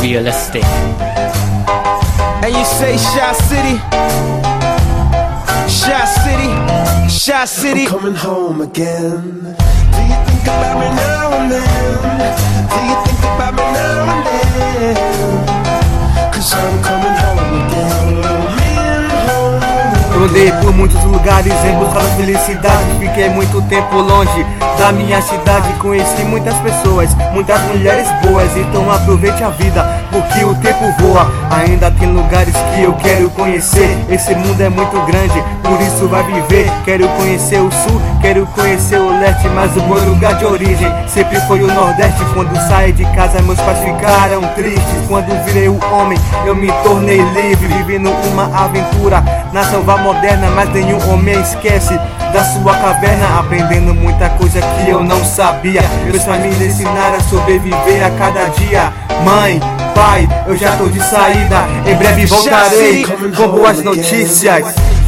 realistic. And you say Shy City, Shy City, Shy City. I'm coming home again. Do you think about me now and then? Do you think about me now and then? 'Cause I'm coming home again. Eu andei por muitos lugares em busca da felicidade. Fiquei muito tempo longe da minha cidade. Conheci muitas pessoas, muitas mulheres boas. Então aproveite a vida, porque o tempo voa. Ainda tem lugares que eu quero conhecer. Esse mundo é muito grande, por isso vai viver. Quero conhecer o sul, quero conhecer o leste, mas o meu lugar de origem sempre foi o nordeste. Quando saí de casa meus pais ficaram tristes. Quando virei o homem eu me tornei livre, vivendo uma aventura na selva moderna, mas nenhum homem esquece da sua caverna, aprendendo muita coisa que eu não sabia. Meus pais me ensinaram a sobreviver a cada dia. Mãe, pai, eu já tô de saída. Em breve voltarei com boas notícias.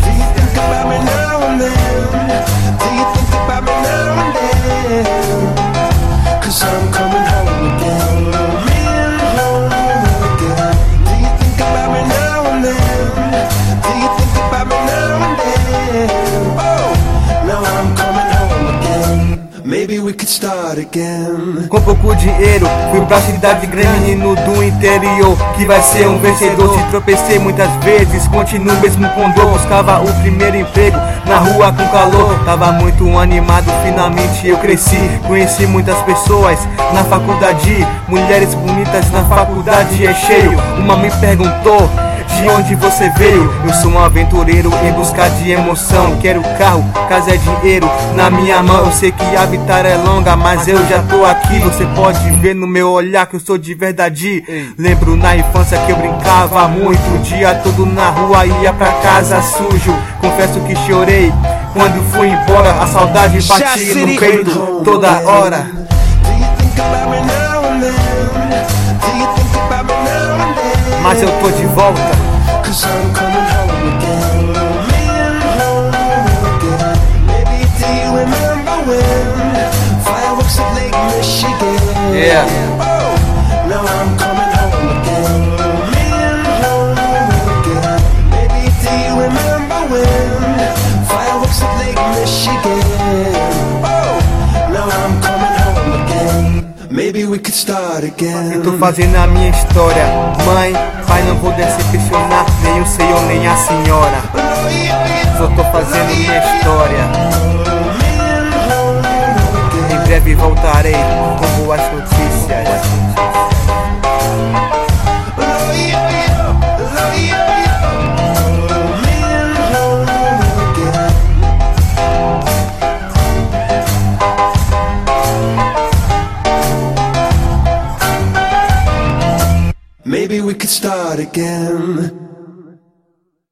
Maybe we could start again. Com pouco dinheiro, fui pra cidade grande, menino do interior, que vai ser um vencedor. Se tropecei muitas vezes, continuo mesmo com dor. Buscava o primeiro emprego na rua com calor. Tava muito animado, finalmente eu cresci. Conheci muitas pessoas na faculdade, mulheres bonitas na faculdade é cheio. Uma me perguntou: de onde você veio? Eu sou um aventureiro em busca de emoção. Quero carro, casa é dinheiro na minha mão. Eu sei que a vitória é longa, mas eu já tô aqui. Você pode ver no meu olhar que eu sou de verdade. Lembro na infância que eu brincava muito, o dia todo na rua, ia pra casa sujo. Confesso que chorei quando fui embora, a saudade batia no peito toda hora. Mas eu tô de volta. Yeah. Maybe we could start again. Eu tô fazendo a minha história. Mãe, pai, não vou decepcionar nem o senhor nem a senhora. Só tô fazendo minha história. Em breve voltarei com boas notícias. Maybe we could start again.